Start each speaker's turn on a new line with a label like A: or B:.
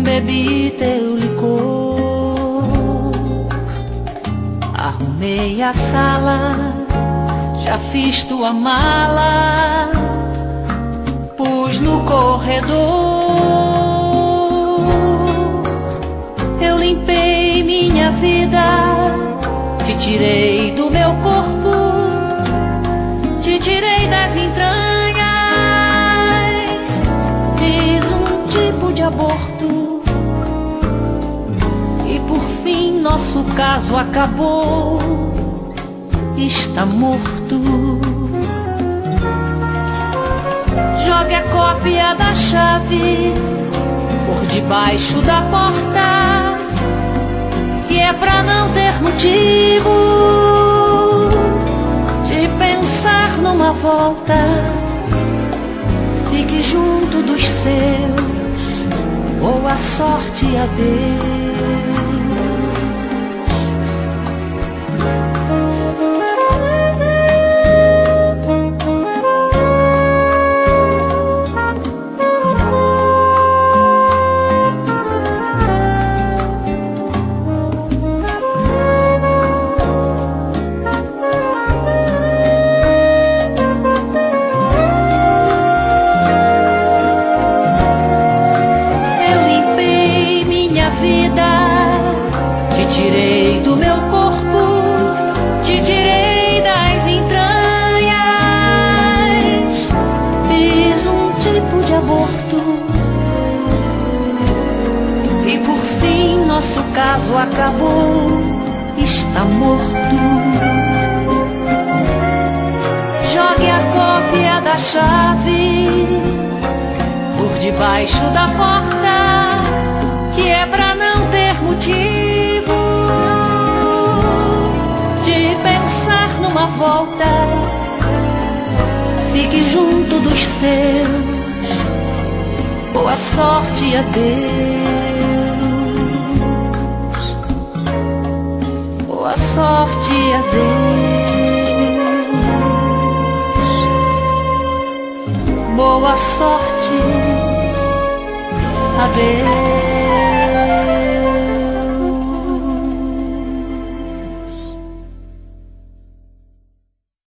A: bebi teu licor. Arrumei a sala, já fiz tua mala, pus no corredor. Eu limpei minha vida, te tirei do meu corpo, te tirei das entranhas. Fiz um tipo de aborto e por fim nosso caso acabou. Está morto. Jogue a cópia da chave por debaixo da porta, que é pra não ter motivo de pensar numa volta. Fique junto dos seus, boa sorte, adeus. Te tirei do meu corpo, te tirei das entranhas. Fiz um tipo de aborto e por fim nosso caso acabou. Está morto. Jogue a cópia da chave por debaixo da porta, que é pra não ter motivo de pensar numa volta. Fique junto dos seus, boa sorte, adeus. Boa sorte, adeus. Boa sorte, adeus.